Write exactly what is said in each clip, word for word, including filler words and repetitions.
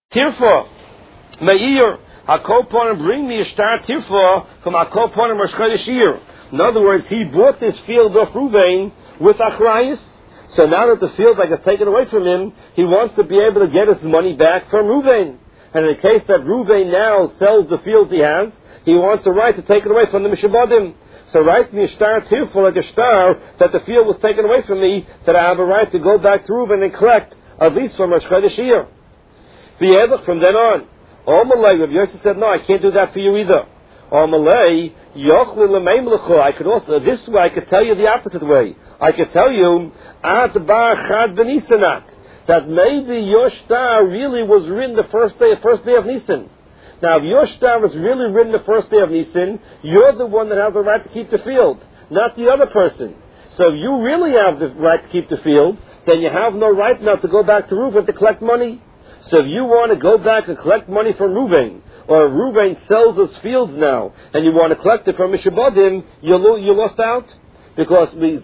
Tirfa, Meir, Hakoponim, bring me a star Tirfa from Hakoponim Rosh Chodesh Iyar. In other words, he bought this field of Ruvain with Achrayis. So now that the field like is taken away from him, he wants to be able to get his money back from Ruvain. And in the case that Ruvain now sells the field he has, he wants a right to take it away from the Mishabadim. So write me a star Tirfa, like a star, that the field was taken away from me, that I have a right to go back to Ruvain and collect at least from Rosh Chodesh Iyar. From then on, Omalei, Rabbi Yosef said, no, I can't do that for you either. Omalei, Yochli L'meimlechu, I could also, this way I could tell you the opposite way. I could tell you, Ad Bar Chad B'Nisanat, that maybe your star really was written the first day, first day of Nisan. Now, if your star was really written the first day of Nisan, you're the one that has the right to keep the field, not the other person. So if you really have the right to keep the field, then you have no right now to go back to Reuven to collect money. So if you want to go back and collect money from Ruvain, or Ruvain sells his fields now, and you want to collect it from Mishabadim, you you lost out. Because we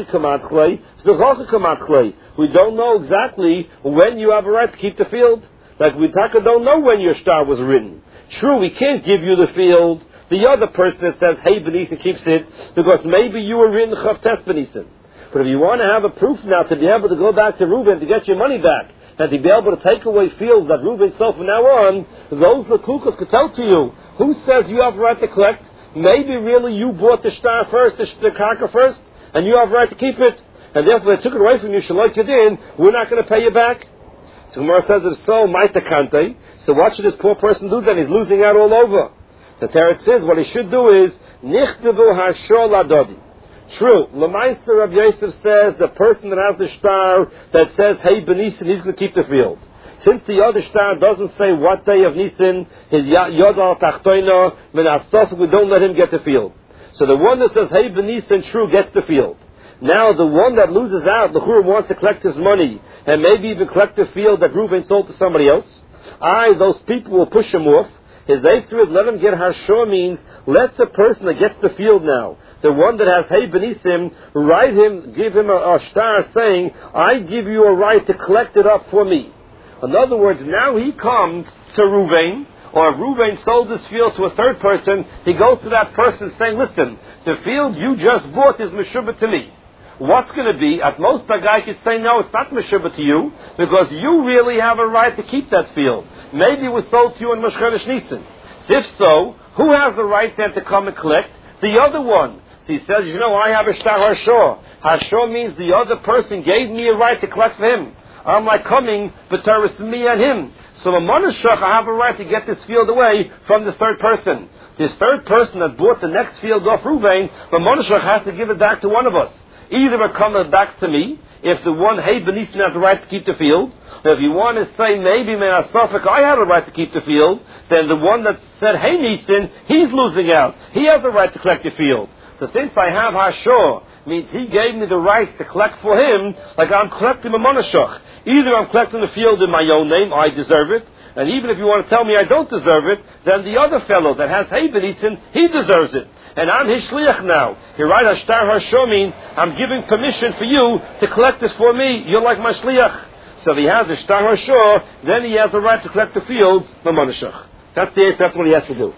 we don't know exactly when you have a right to keep the field. Like we don't know when your star was written. True, we can't give you the field. The other person that says, hey, Benisan keeps it, because maybe you were written Chav Tes Benisan. But if you want to have a proof now to be able to go back to Ruvain to get your money back, and to be able to take away fields that Reuven sold from now on, those Lakukas could tell to you, who says you have a right to collect? Maybe really you bought the star first, the, the karka first, and you have a right to keep it, and therefore they took it away from you, Shalot Yadin, we're not going to pay you back. So Gemara says it's so, Maita Kante, so what should this poor person do then? He's losing out all over. The Teretz says what he should do is, Nichtavu Hashor Ladodi. True. Lamaisa Rabbi Yosef says the person that has the star that says, hey, Benisan, he's going to keep the field. Since the other star doesn't say what day of Nisan, his Yod al Tachtoina, Min Asaf, we don't let him get the field. So the one that says, hey, Benisan, true, gets the field. Now the one that loses out, the Churim wants to collect his money, and maybe even collect the field that Reuven sold to somebody else. I, those people will push him off. His answer is, let him get Hashor means, let the person that gets the field now, the one that has Hey Benisim, write him, give him a, a star saying, I give you a right to collect it up for me. In other words, now he comes to Ruvain, or if Ruvain sold this field to a third person, he goes to that person saying, listen, the field you just bought is Meshubah to me. What's going to be? At most, the guy could say, no, it's not Meshubah to you, because you really have a right to keep that field. Maybe it was sold to you in Rosh Chodesh Nisan. If so, who has the right then to come and collect? The other one. So he says, you know, I have a Shtar Hashor. Hashor means the other person gave me a right to collect for him. I'm like coming, but there is me and him. So a Monashach, I have a right to get this field away from this third person. This third person that bought the next field off Ruvain, the Monashach has to give it back to one of us. Either it comes back to me, if the one, hey, Benisan has the right to keep the field. Now, if you want to say, maybe, man, Asafik, I have a right to keep the field, then the one that said, hey, Nisan, he's losing out. He has the right to collect the field. So since I have Hashor, means he gave me the right to collect for him, like I'm collecting a Monashach. Either I'm collecting the field in my own name, I deserve it, and even if you want to tell me I don't deserve it, then the other fellow that has Hey Benisan, he deserves it. And I'm his shliach now. Here, right, Hashtar Hashor means I'm giving permission for you to collect this for me. You're like my shliach. So if he has a Shtar Hashor, then he has the right to collect the fields, Mamonashach. That's the that's what he has to do.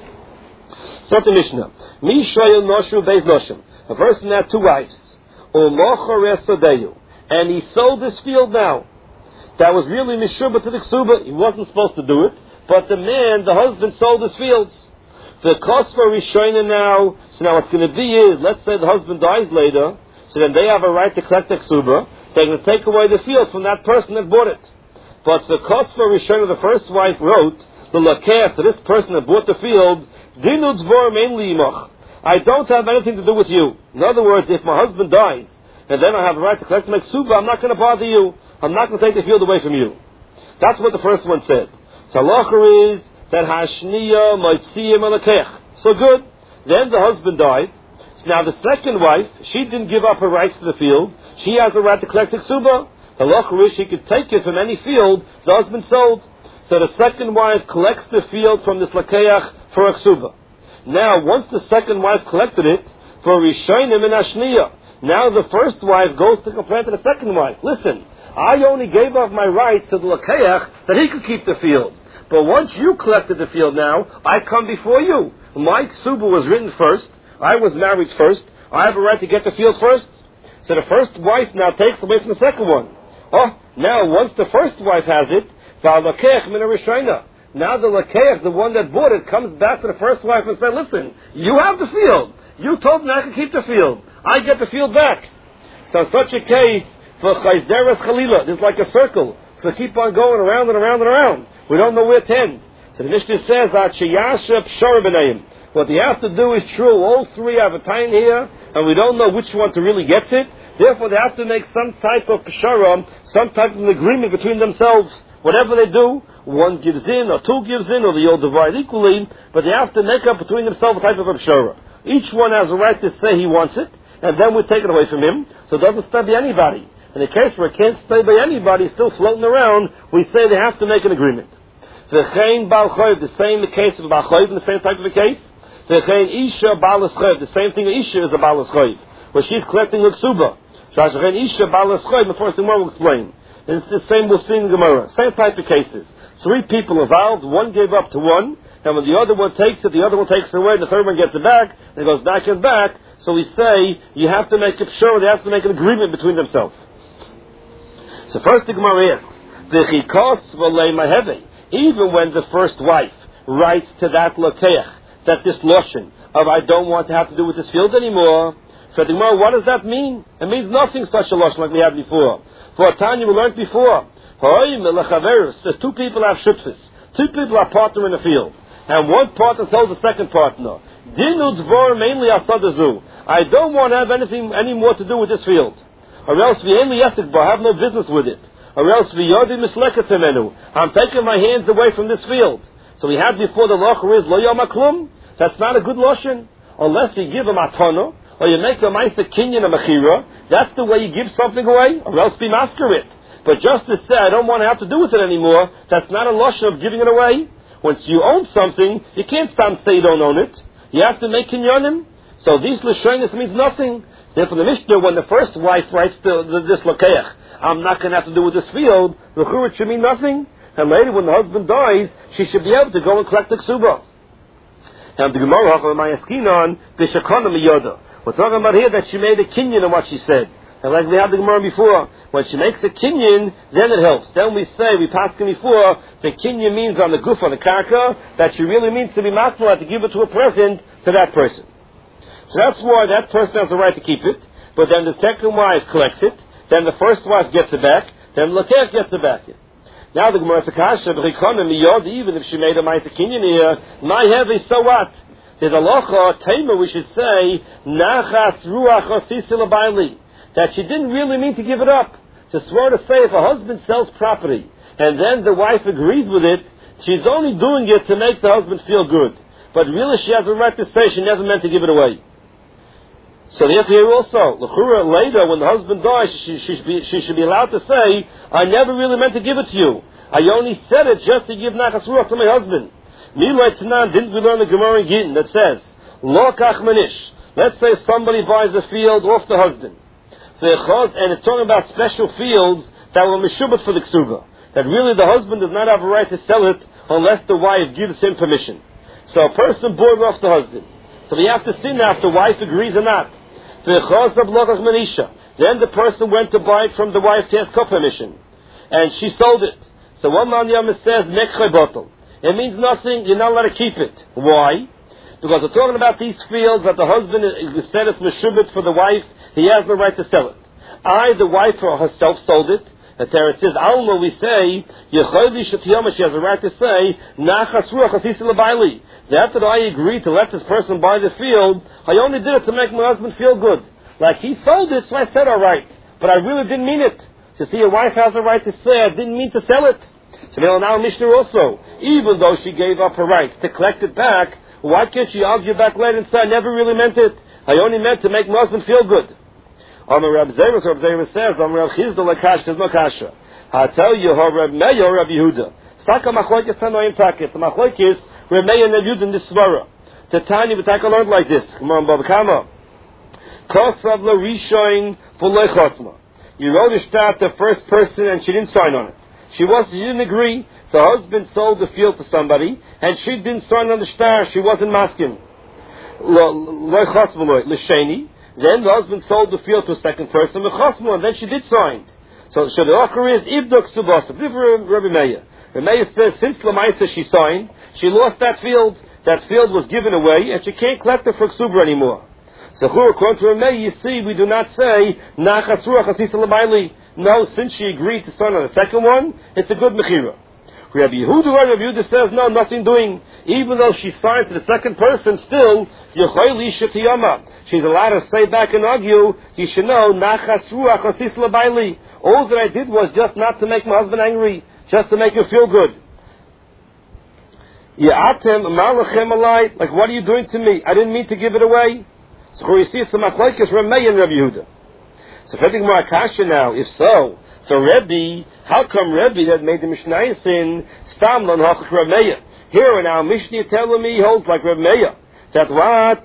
So the Mishnah. Mi shoyel noshu beis noshim. A person had two wives. And he sold this field now. That was really Mishubah to the Ksuba. He wasn't supposed to do it. But the man, the husband, sold his fields. The cost for Rishonim now, so now what's going to be is, let's say the husband dies later, so then they have a right to collect the Ksuba. They're going to take away the field from that person that bought it. But the cost for Rishonim, the first wife wrote, the Lakeh, to this person that bought the field, Dinu Dvor mainly imach. I don't have anything to do with you. In other words, if my husband dies, and then I have a right to collect my Ksuba, I'm not going to bother you. I'm not going to take the field away from you. That's what the first one said. So halacha is that Hashniya Moitziyim Alakech. So good. Then the husband died. So now the second wife, she didn't give up her rights to the field. She has a right to collect the Ksuba. The halacha is she could take it from any field the husband sold. So the second wife collects the field from this Lakeach for a Ksuba. Now, once the second wife collected it, for Rishonim and Hashniya, Now the first wife goes to complain to the second wife. Listen, I only gave up my right to the Lakeach that he could keep the field. But once you collected the field now, I come before you. My ksuba was written first. I was married first. I have a right to get the field first. So the first wife now takes away from the second one. Oh, now once the first wife has it, now the Lakeach, the one that bought it, comes back to the first wife and says, listen, you have the field. You told me I could keep the field. I get the field back. So in such a case, for Chayzeres Chalila, it's like a circle. So keep on going around and around and around. We don't know where to end. So the Mishnah says that what they have to do is true. All three have a time here, and we don't know which one to really get it. Therefore, they have to make some type of pshara, some type of an agreement between themselves. Whatever they do, one gives in, or two gives in, or they all divide equally, but they have to make up between themselves a type of a pshara. Each one has a right to say he wants it, and then we take it away from him, so it doesn't stay by anybody. In a case where it can't stay by anybody, still floating around, we say they have to make an agreement. V'chein Baal Choiv, the same the case of Baal Choiv, the same type of a case. V'chein Isha Baal Choiv, the same thing Isha is a Baal Choiv, where she's collecting the ksuba. V'chein Isha Baal Choiv, the first thing we'll explain. And it's the same we'll see in Gemara. Same type of cases. Three people involved, one gave up to one, and when the other one takes it, the other one takes it away, and the third one gets it back, and it goes back and back. So we say, you have to make it sure, they have to make an agreement between themselves. So first the Gemara asks, V'chikos v'lei maheve, even when the first wife writes to that Lakeach, that this lotion of I don't want to have to do with this field anymore, so the Gemara, what does that mean? It means nothing, such a lotion like we had before. For Tanya, we learned before, so two people have shutfis, two people are partner in the field, and one partner tells the second partner, Dinu dvor mainly asadazu, I don't want to have anything any more to do with this field, or else we only yesik bar, have no business with it. Or else v'yodi misleket menu. I'm taking my hands away from this field. So we had before the locher is lo yom haklum. That's not a good lotion. Unless you give a matana, or you make a ma'aser kinyan a mechira. That's the way you give something away. Or else be masker it. But just to say I don't want to have to do with it anymore, that's not a lotion of giving it away. Once you own something, you can't stand say you don't own it. You have to make kinyanim. So these lashonis means nothing. So for the Mishnah, when the first wife writes to this lakeach, I'm not going to have to do with this field, the churut should mean nothing. And later, when the husband dies, she should be able to go and collect the ksuba. And the Gemara, we're talking about here that she made a kinyan of what she said. And like we had the Gemara before, when she makes a kinyan, then it helps. Then we say, we passed it before, the kinyan means on the guf, on the karka, that she really means to be makbala, to give it to a present to that person. So that's why that person has the right to keep it, but then the second wife collects it, then the first wife gets it back, then the Lakeach gets it back. Now the Gemara Sakasha, even if she made a Ma'aser Kinyan here, my heavy, so what? There's a locha, tema, we should say, Nachas Ruach Osisila Baili, that she didn't really mean to give it up. To swear to say if a husband sells property, and then the wife agrees with it, she's only doing it to make the husband feel good. But really she has a right to say she never meant to give it away. So therefore here also, l'chura later when the husband dies, she, she, should be, she should be allowed to say, I never really meant to give it to you. I only said it just to give nachas ruach to my husband. Milay Tanan, didn't we learn the Gemara in Gittin that says, Lo kach manish. Let's say somebody buys a field off the husband. And it's talking about special fields that were meshubot for the ksuba. That really the husband does not have a right to sell it unless the wife gives him permission. So a person bought it off the husband. So we have to see now if the wife agrees or not. Then the person went to buy it from the wife to ask her permission. And she sold it. So one man yom says, Mekhay bottle. It means nothing, you're not allowed to keep it. Why? Because we're talking about these fields that the husband said it's meshubit for the wife, he has the right to sell it. I, the wife herself, sold it. And there it says, Alma, we say, she has a right to say, that that I agreed to let this person buy the field, I only did it to make my husband feel good. Like he sold it, so I said all right. But I really didn't mean it. You see, a wife has a right to say, I didn't mean to sell it. So now Mishnah also, even though she gave up her right to collect it back, why can't she argue back later and say, I never really meant it. I only meant to make my husband feel good. Amar Rab Zerus, Rab Zerus says, Amar Rab Chizda Lakash, there's no kasha. I tell you, Rab Meir, Rab Yehuda. Saka Machloikis Tanoim Takis. Machloikis, Rab Meir and Rab Yehuda in this svara. The Tanya, we take a learned like this. Come on, Baba Kama. Kosav la rishoin v'lo chosma. You wrote a shtar to the first person and she didn't sign on it. She was she didn't agree. The husband sold the field to somebody and she didn't sign on the shtar. She wasn't masking. Lo chosma lo l'sheni. Then the husband sold the field to a second person, and then she did sign. So, so the offer is Ibduk Subasa. Rabbi Meir. Rabbi Meir says, since Lamaisa she signed, she lost that field. That field was given away, and she can't collect it for Ksubra anymore. So, according to Rabbi Meir, you see, we do not say, Nachas Ruach Asisa L'Mayli. No, since she agreed to sign on the second one, it's a good Mechira. Rabbi Yehuda, Rabbi Yehuda says, no, nothing doing. Even though she signed to the second person, still, Yechoyli Shetiyama. She's allowed to say back and argue, you should know, Nachas Ruach Asis L'Bayli. All that I did was just not to make my husband angry, just to make him feel good. Ya'atem Malachem Alai, like, what are you doing to me? I didn't mean to give it away. So you see, it's a machlokes Ramei and Rabbi Yehuda. So if I think more Akasha now, if so, so Rebbe, how come Rebbe that made the Mishnayos in Stam Lon Hachak Rameya? Here in our Mishnah telling me he holds like Rameya. That what?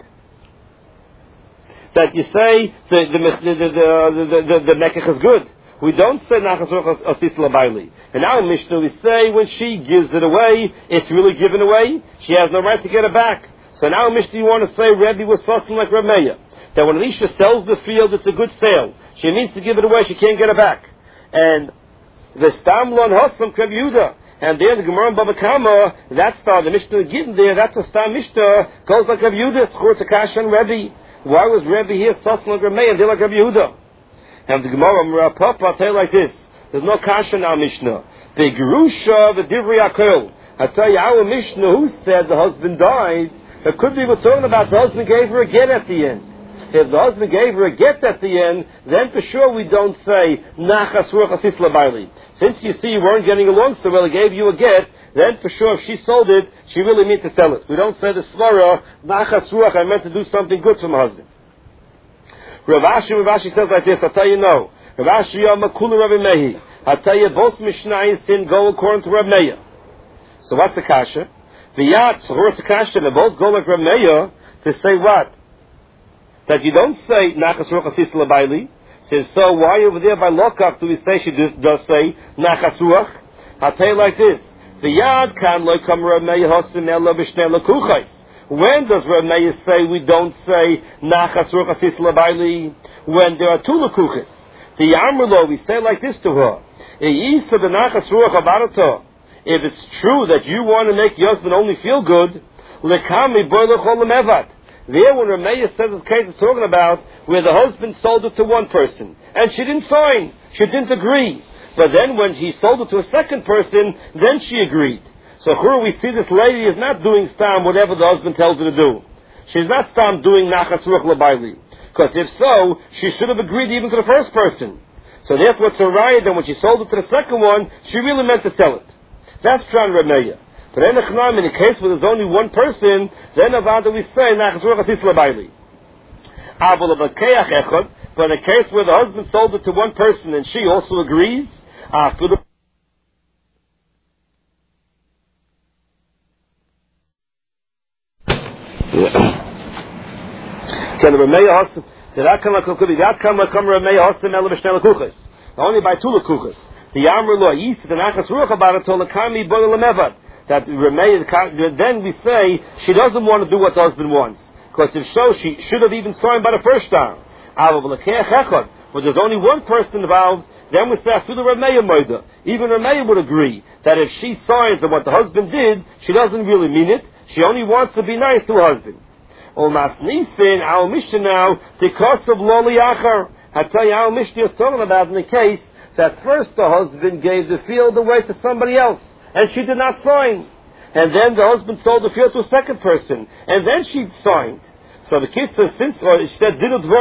That you say the the the the the, the, the Mekach is good. We don't say Nachas Ruach Asis L'Bayli. In our Mishnah we say when she gives it away, it's really given away. She has no right to get it back. So in our Mishnah you want to say Rebbe was sussing like Rameya. That when Elisha sells the field, it's a good sale. She means to give it away, she can't get it back. And the Stam Lon Hosam Rabbi Yehuda, and there the Gemara in Bava Kama, that star, the Mishnah getting there, that's a Stam Mishnah, goes like Rabbi Yehuda, it's Chor Takash and Rebbe. Why was Rebbe here sussing like Rabbi and they like Rabbi Yehuda? And the Gemara, Mera Papa, I'll tell you like this, there's no Kasha in our Mishnah. The Gerusha, the Divrei Akol. I tell you, our Mishnah, who said the husband died, it could be we're talking about the husband gave her a get at the end. If the husband gave her a get at the end, then for sure we don't say, Nachas Ruach Asis L'Bayli. Since you see you weren't getting along so well, he gave you a get, then for sure if she sold it, she really meant to sell it. We don't say the Svara, Nachas Ruach, I meant to do something good for my husband. Rav Ashi, Rav Ashi says like this, I'll tell you no. Rav Ashi Yamakula Rabbi Mehi. I'll tell you both Mishnayos didn't go according to Rabbi Meir. So what's the Kasha? V'yat, so what's the Kasha? They both go like Rabbi Meir to say what? That you don't say Nachas Ruach Asis L'Bayli. Says, so why over there by Lokach do we say she does, does say Nachas Ruach? I'll tell you like this. V'yad kan lo kam Rabbi Meir hosin ela b'shnei lekuchais. When does Rabbi Meir say we don't say Nachas Ruach Asis L'Bayli? When there are two lekuchis. The Yamrlo, we say like this to her. If it's true that you want to make your husband only feel good, lekami boy lechol lemevat. There, when Rameya says this case is talking about where the husband sold it to one person, and she didn't sign, she didn't agree. But then when he sold it to a second person, then she agreed. So here we see this lady is not doing stam whatever the husband tells her to do. She's not stam doing Nachas Ruach L'Bayli. Because if so, she should have agreed even to the first person. So therefore it's a riot, and when she sold it to the second one, she really meant to sell it. That's Pshan Rameya. But in the case where there's only one person, then Avada we say Nachas Ruach Asis L'Bayli. But in the case where the husband sold it to one person and she also agrees, after the Can the Rameya Hosim did that come like could be that come like come Rameya Hosim Ela B'shnei Lekuchas? Only by two lekuchas. The Yamr Lo Yis the Nachas Ruach about it told Lekami Boy Lemevad. That Rameya, then we say she doesn't want to do what the husband wants. Because if so, she should have even signed by the first time. But there's only one person involved, then we say, after the Rameya Moida. Even Rameya would agree that if she signs on what the husband did, she doesn't really mean it. She only wants to be nice to her husband. Almas Nisin, our Mishnah now, because of Loli Achar. I tell you, our Mishnah is talking about in the case that first the husband gave the field away to somebody else. And she did not sign. And then the husband sold the field to a second person. And then she signed. So the kid says, since, or she said,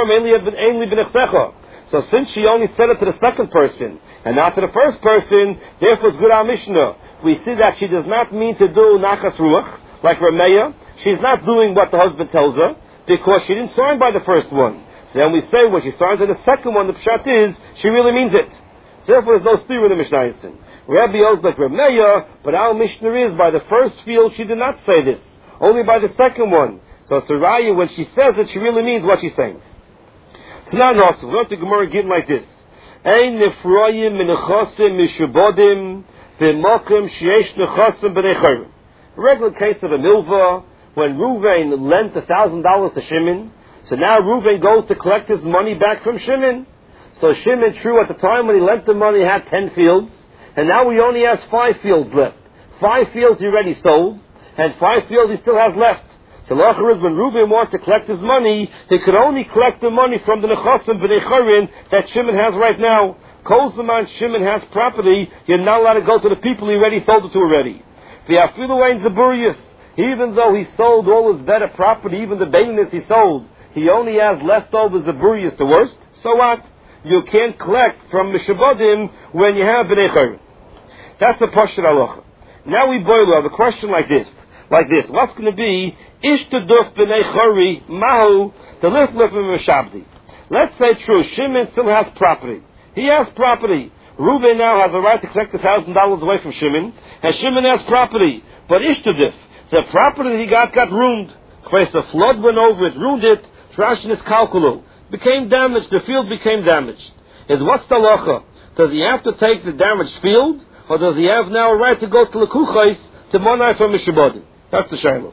so since she only said it to the second person, and not to the first person, therefore it's good our Mishnah. We see that she does not mean to do Nachas Ruach, like Rameya. She's not doing what the husband tells her, because she didn't sign by the first one. So then we say, when she signs on the second one, the pshat is, she really means it. So therefore there's no steer in the Mishnah. Rabbi holds like Rameya, but our Mishnah is by the first field she did not say this, only by the second one. So Saraya, when she says it, she really means what she's saying. It's not awesome. We learned the Gemara again like this. Ein nefroyim menechosim mishubodim v'mokim sheyesh nechosim b'nei chayrim. A regular case of a milva, when Reuven lent a thousand dollars to Shimon, so now Reuven goes to collect his money back from Shimon. So Shimon, true, at the time when he lent the money, had ten fields, and now he only has five fields left. Five fields he already sold, and five fields he still has left. So l'achar is when Reuven wants to collect his money, he could only collect the money from the nechosim b'nei chayrim that Shimon has right now. Kol zaman Shimon has property, you're not allowed to go to the people he already sold it to already. V'afilu ein zaburius, even though he sold all his better property, even the bailiness he sold, he only has leftover zaburius, the worst. So what? You can't collect from mishabodim when you have b'nei chayrim. That's the pashut halacha. Now we boil up a question like this. Like this, what's going to be ishtaduf b'nei chari mahu the liflif mishabdi? Let's say true, Shimon still has property. He has property. Reuven now has a right to collect a thousand dollars away from Shimon, and Shimon has property. But ishtaduf, the property he got got ruined. Because the flood went over it, ruined it. Trashin is kalkulu, became damaged. The field became damaged. Is what's the halacha? Does he have to take the damaged field, or does he have now a right to go to lekuchais to monai from mishabodim? That's the shayla.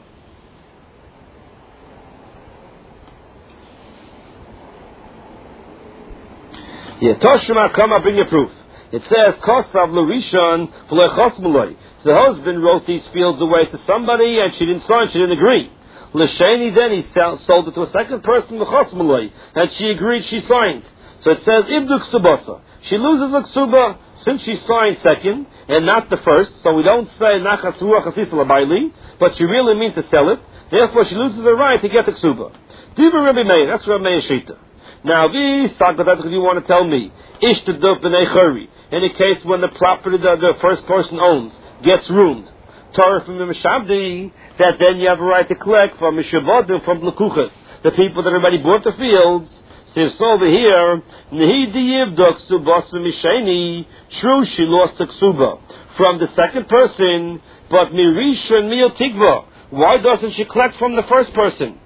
Yeah, Toshima, come up, bring your proof. It says, Kosav L'Rishon V'Lechos Muloi. The husband wrote these fields away to somebody, and she didn't sign, she didn't agree. L'Sheni, then he sold it to a second person, L'Chos Muloi, and she agreed, she signed. So it says, Ibdu Ksubasa. She loses a Ksuba, since she signed second, and not the first, so we don't say Nachas Ruach Asisa L'Baili, but she really means to sell it, therefore she loses her right to get the Ksuba. Diva Rabbi Meir, that's Rabbi Meir Shita. Now, this, if you want to tell me, Ishtaduf b'nei chari, in a case when the property that the first person owns gets ruined, Torah from the Mishabdi, that then you have a right to collect from Mishabodim, from Lekuchas, the people that already bought the fields. So over here, true, she lost the Ksuba from the second person, but Mirisha and Mil Tikva, why doesn't she collect from the first person?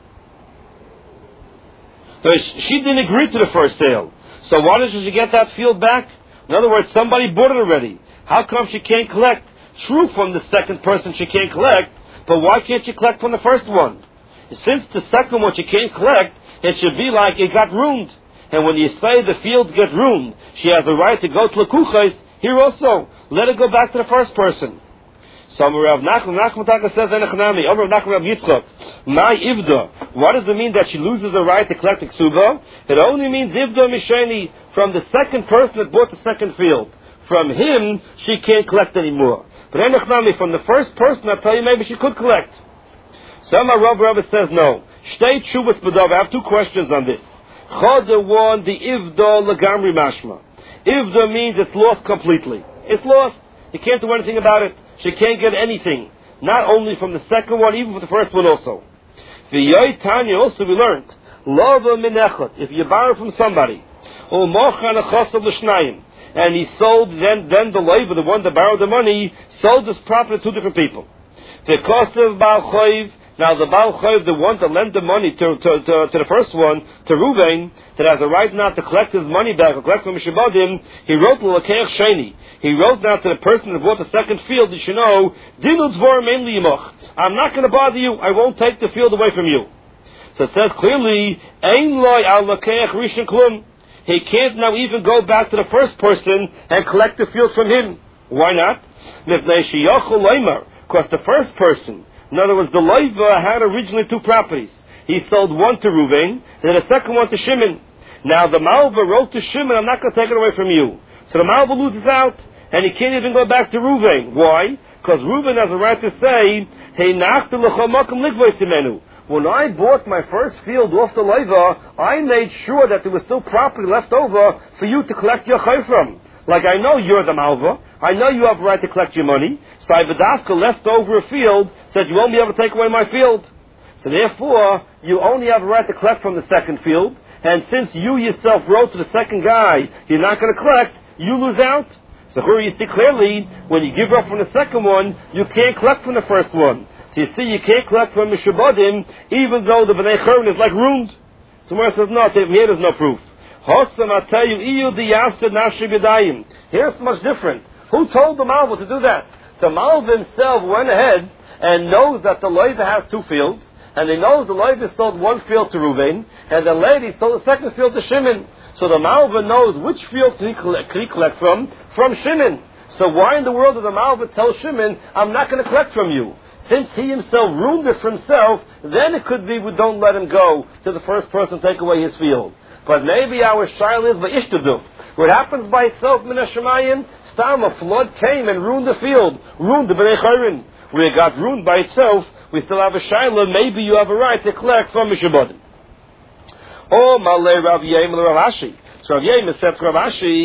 So she didn't agree to the first sale. So why doesn't she get that field back? In other words, somebody bought it already. How come she can't collect? True, from the second person she can't collect, but why can't she collect from the first one? Since the second one she can't collect, it should be like it got ruined. And when you say the fields get ruined, she has a right to go to Lekuchais, here also, let it go back to the first person. So Rav Nachman, Nachman Taka says, Enechnami, over Rav Nachman Rav Yitzchak, my Ivda, what does it mean that she loses the right to collect the Ksuba? It only means Ivda Misheni, from the second person that bought the second field. From him, she can't collect anymore. But Enechnami, from the first person, I tell you, maybe she could collect. So my Rav Rabbi says, no. Shtei Chuvas B'Dov, I have two questions on this. Choda one, the Ivda Lagamri Mashma. Ivda means it's lost completely. It's lost. You can't do anything about it. She can't get anything. Not only from the second one, even from the first one also. V'yoy Tanya, also we learned, Lova Minechot, if you borrow from somebody, U'mochan Achosav L'Shnayim, and he sold, then, then the labor, the one that borrowed the money, sold his property to two different people. V'kosav Baal Choiv, now the Baal Choiv, the one that lent the money to, to, to, to the first one, to Reuven, that has a right now to collect his money back, or collect from Mishabodim, he wrote L'Lakeach Sheni. He wrote now to the person that bought the second field, you should know, Dinu Dvorim Ein Li Yimoch. I'm not going to bother you, I won't take the field away from you. So it says clearly, Ein Loi Al Lakeach Rishon Klum. He can't now even go back to the first person and collect the field from him. Why not? Because the first person, in other words, the Leiva had originally two properties. He sold one to Reuven, and then the second one to Shimon. Now the Malva wrote to Shimon, I'm not going to take it away from you. So the Malva loses out, and he can't even go back to Reuven. Why? Because Reuven has a right to say, Hey, when I bought my first field off the Leiva, I made sure that there was still property left over for you to collect your chay from. Like I know you're the Malva, I know you have a right to collect your money, so I Badafka left over a field, said you won't be able to take away my field. So therefore, you only have a right to collect from the second field, and since you yourself wrote to the second guy, you're not going to collect, you lose out. So here you see clearly, when you give up from the second one, you can't collect from the first one. So you see, you can't collect from Mishabodim, even though the B'nai Churban is like ruined. So Gemara says, no, here there's no proof. Hossam, I tell you, Iyu diyasta nashi b'dayim. Here it's much different. Who told the Malva to do that? The Malva himself went ahead and knows that the Loiva has two fields, and he knows the Loiva sold one field to Ruvain, and the lady sold the second field to Shimon. So the Malva knows which field can he collect, can he collect from? From Shimon. So why in the world did the Malva tell Shimon, I'm not going to collect from you? Since he himself ruined it for himself, then it could be we don't let him go to the first person take away his field. But maybe our shaila is by ishtadu. What happens by itself, min hashamayim, stam, a flood came and ruined the field, ruined the bnei chayrin. Where it got ruined by itself, we still have a shaila, maybe you have a right to collect from Mishabodim. Oh, malay Rav Yemel Rav Ashi. So Rav Yemel said to Rav Ashi,